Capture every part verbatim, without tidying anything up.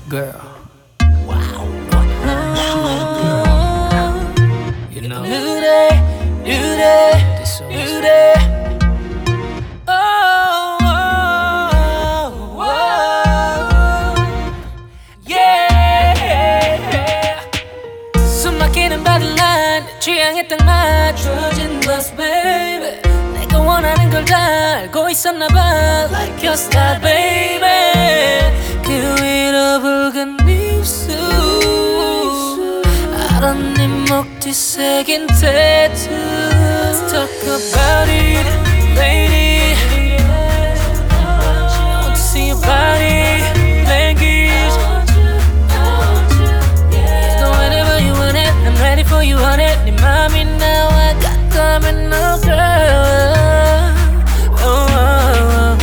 girl. You know, New day, new day, this song new is day. Oh, oh, oh, yeah. 숨 막히는 바들란 내 취향에 딱 맞춰진 bus, baby. 내가 원하는 걸 다 알고 있었나봐. Like your style, baby. 그 위로 붉은 입술, 알아 네 목 뒤새긴 tattoo. Let's talk about it, lady. I want to see your body language. So whenever you want it, I'm ready for you on it. 네 맘이 나와 같다면 no girl. Oh, oh, oh.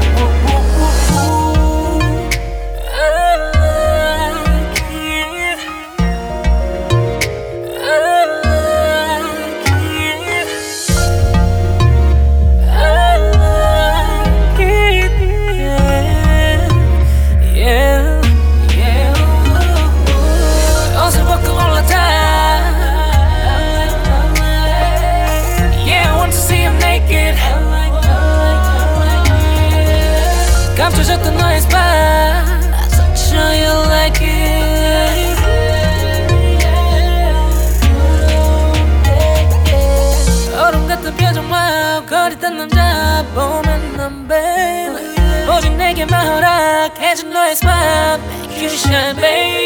감춰졌던 너의 스파 So sure you like it. 얼음 같은 표정만 거리던 남자 보면 넌 baby. 오직 내게만 허락해준 너의 스파 Make you shine baby.